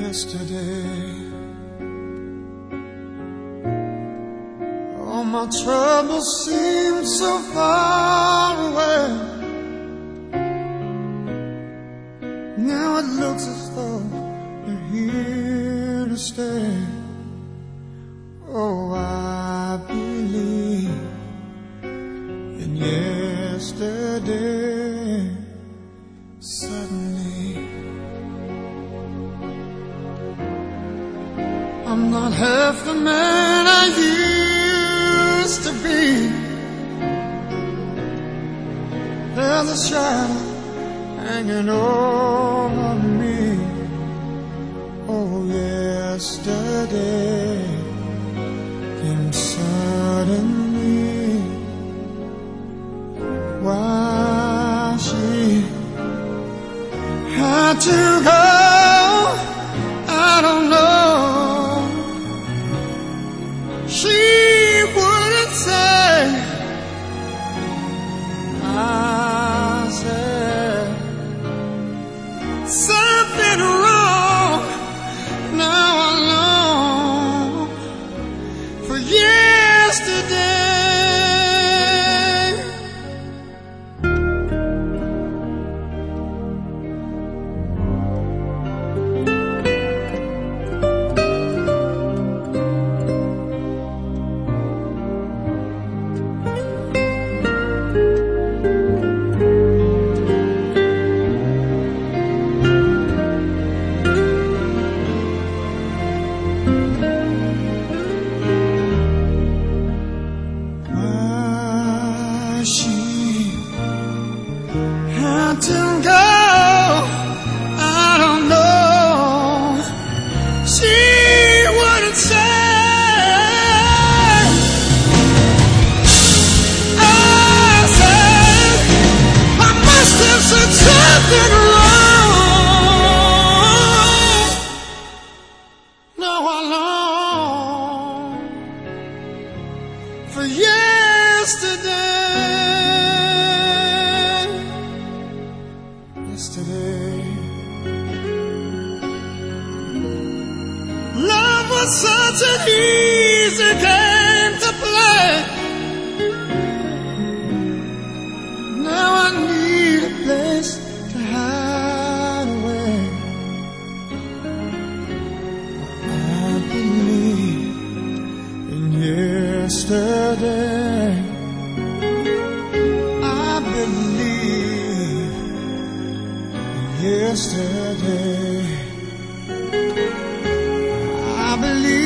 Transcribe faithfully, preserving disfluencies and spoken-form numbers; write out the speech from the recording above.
yesterday. All my troubles seem so far away. Now it looks as though they're here to stay. Oh, I believe in yesterday. Suddenly I'm not half the man I used to be. There's a shadow hanging over me. Oh, yesterday came suddenly. Why she had to go, I don't know. She wouldn't say. I said something wrong. Now I long for yesterday. She had to go, I don't know. She wouldn't say. I said I must have said something wrong. Now I long for yesterday. Yesterday, love was such an easy game to play. Now I need a place to hide away. I believe in yesterday. I believe yesterday, I believe